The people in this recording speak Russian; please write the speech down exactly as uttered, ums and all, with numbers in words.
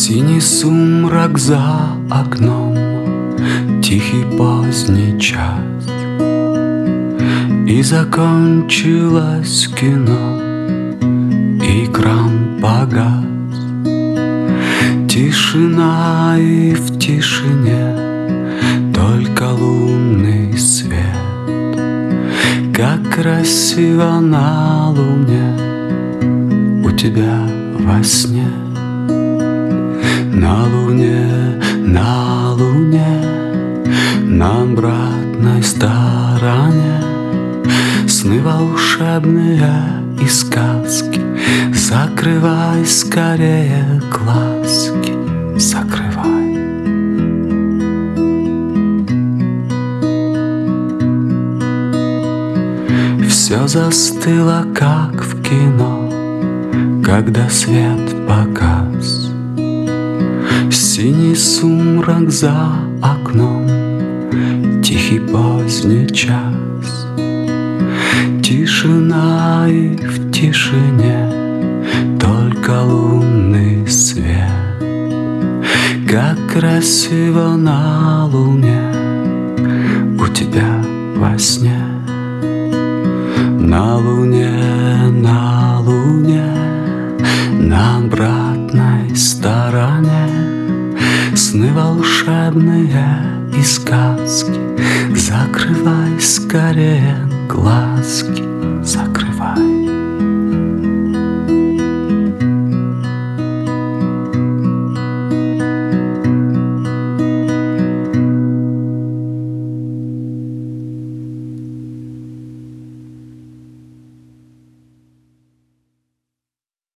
Синий сумрак за окном, тихий поздний час, и закончилось кино, и экран погас. Тишина, и в тишине только лунный свет. Как красиво на луне у тебя во сне. На луне, на луне, на обратной стороне сны волшебные и сказки. Закрывай скорее глазки, закрывай. Все застыло, как в кино, когда свет погас. Синий сумрак за окном, тихий поздний час. Тишина, и в тишине только лунный свет. Как красиво на луне у тебя во сне. На луне, на луне, на обратной стороне сны волшебные и сказки. Закрывай скорее глазки, закрывай.